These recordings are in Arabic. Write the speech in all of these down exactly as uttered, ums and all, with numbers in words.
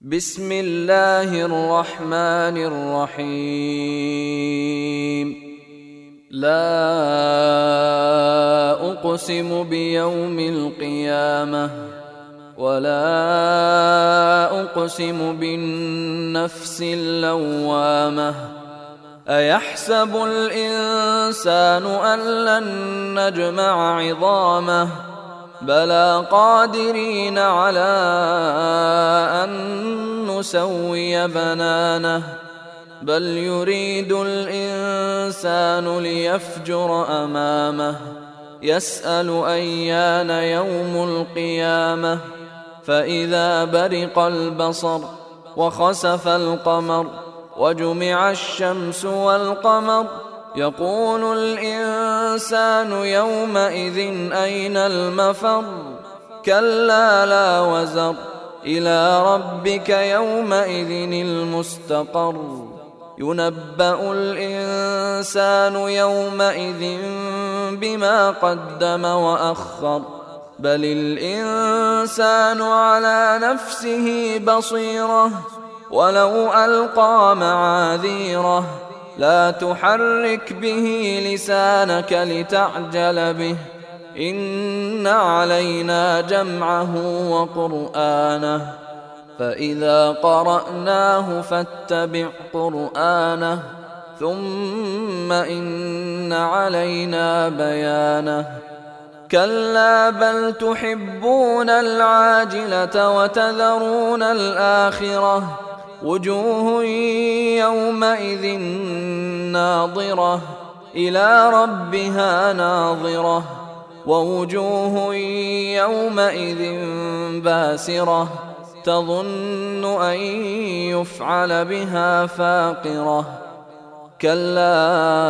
بسم الله الرحمن الرحيم. لا أقسم بيوم القيامة ولا أقسم بالنفس اللوامة. أيحسب الإنسان أن لن نجمع عظامه بلى قادرين على أن نسوي بنانه بل يريد الإنسان ليفجر أمامه يسأل أيان يوم القيامة فإذا برق البصر وخسف القمر وجمع الشمس والقمر يقول الإنسان يومئذ أين المفر كلا لا وزر إلى ربك يومئذ المستقر ينبأ الإنسان يومئذ بما قدم وأخر بل الإنسان على نفسه بصيرة ولو ألقى معاذيره لا تحرك به لسانك لتعجل به إن علينا جمعه وقرآنه فإذا قرأناه فاتبع قرآنه ثم إن علينا بيانه كلا بل تحبون العاجلة وتذرون الآخرة وجوه يومئذ ناظرة إلى ربها ناظرة ووجوه يومئذ باسرة تظن أن يفعل بها فاقرة كلا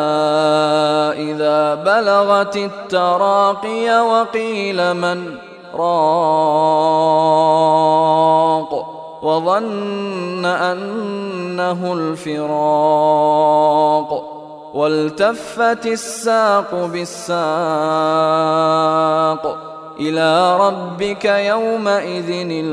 إذا بلغت التراقي وقيل من راق وظن أنه الفراق والتفت الساق بالساق إلى ربك يومئذ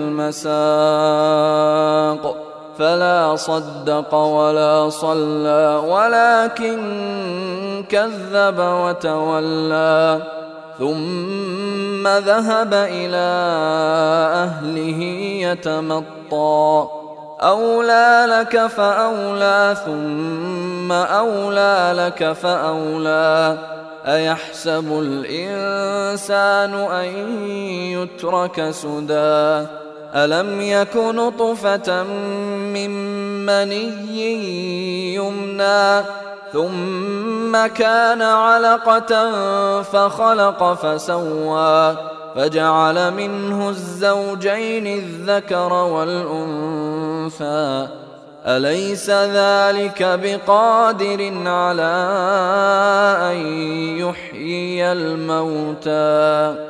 المساق فلا صدق ولا صلى ولكن كذب وتولى ثم ذهب إلى أهله يتمطى أولى لك فأولى ثم أولى لك فأولى أيحسب الإنسان أن يترك سدى ألم يك نطفة من مني يمنى ثم كان علقة فخلق فسوى فجعل منه الزوجين الذكر والأنثى أليس ذلك بقادر على أن يحيي الموتى